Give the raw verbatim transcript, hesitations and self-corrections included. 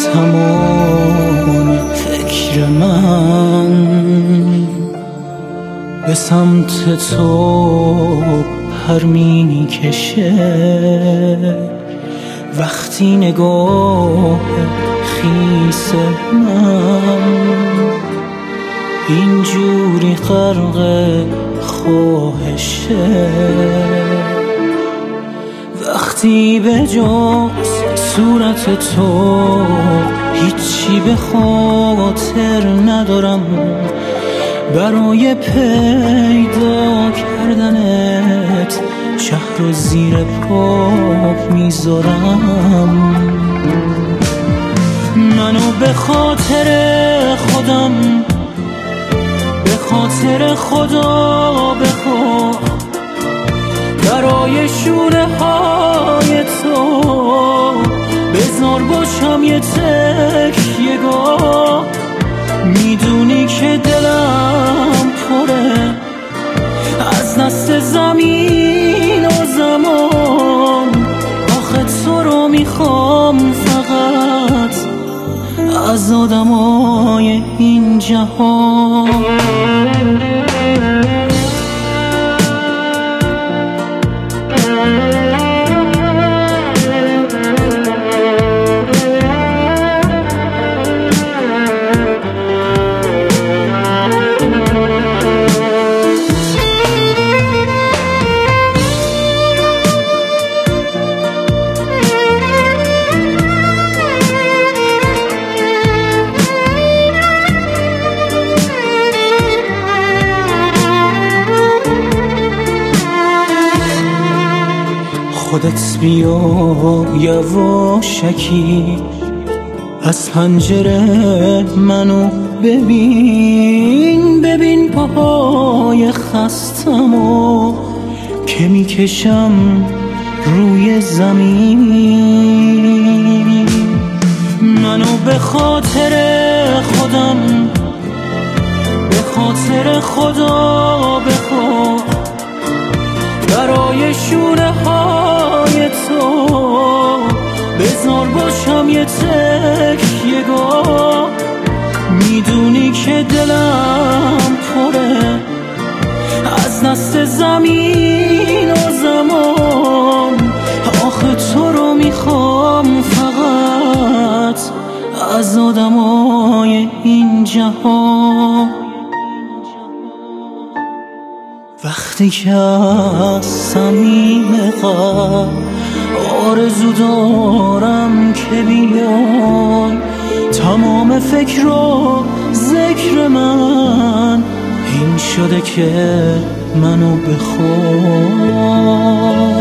تمام فکر من به سمت تو پر می کشه. وقتی نگاه خیس من اینجوری غرق خواهشه، وقتی به جز صورت تو هیچی به خاطر ندارم، برای پیدا کردنت شهر رو زیر پا میذارم. منو به خاطر خودم، به خاطر خدا بخوا، برای شوره های تو بذار باشم یه تکیه‌گاه. میدونی که دلم پره از دست زمین و زمان، آخه تو رو میخوام فقط از آدمای این جهان. خودت بیا یواشکی از پنجره منو ببین، ببین پاهای خستمو که میکشم روی زمین. منو به خاطر خودم، به خاطر خدا بخوا، برای شوره های تو بذار باشم یه تکیه‌گاه. میدونی که دلم پره از دست زمین و زمان، آخه تو رو میخوام فقط از آدمای این جهان. وقتی که از صمیم قلب آرزو دارم که بیای، تمام فکر و ذکر من این شده که منو بخوای.